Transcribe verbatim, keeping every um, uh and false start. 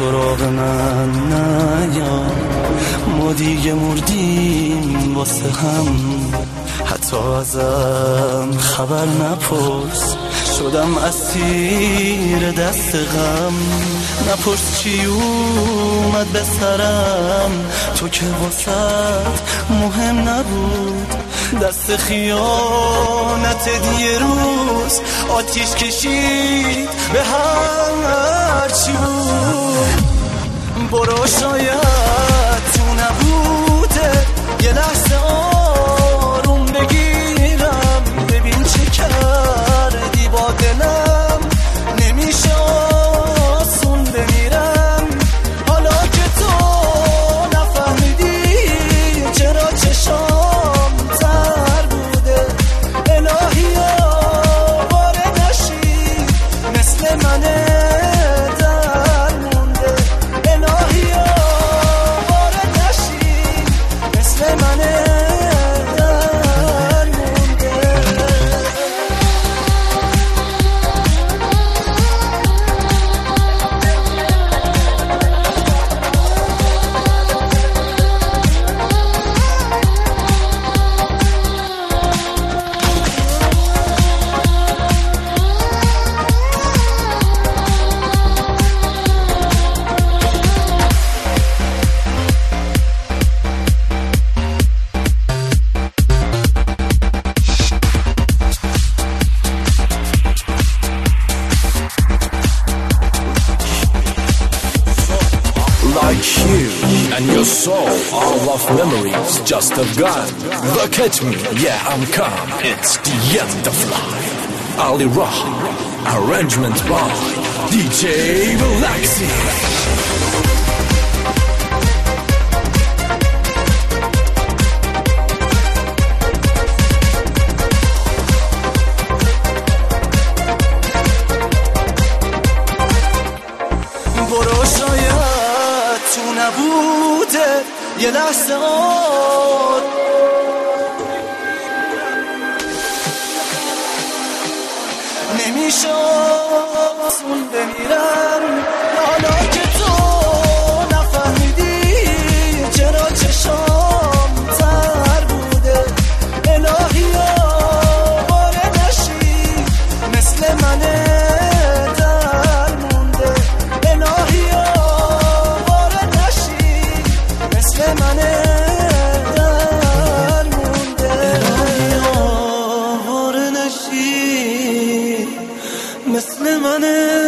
سراغ من نیا، ما دیگه مردیم واسه هم، حتی ازم خبر نپرس، شدم اسیر دست غم. نپرس چی اومد به سرم، تو که واسط مهم نبود. دست خیانت دیگه روز آتیش کشید به هر چی بود. برو شاید تو نبوده یه لحظه آروم بگیرم، ببین چه کردی با دلم. نمیشه آسون بمیرم حالا که تو نفهمیدی چرا چشام تر بوده. الهی آواره نشی مثل منه در مونده. الهی آواره نشی مثل منه در مونده. Like you and your soul, all of memories just have gone. Look at me, yeah, I'm calm. It's the end of life. Ali Raha, arrangement by D J Galaxy. برو شاید تو نبوده یه لحظه آد نمیشه آسون بمیرم حالا که تو نفهمیدی چرا چشام تر بوده. الهی آواره نشی مثل منه در مونده. الهی آواره نشی مثل منه در مونده. الهی آواره نشی مثل منه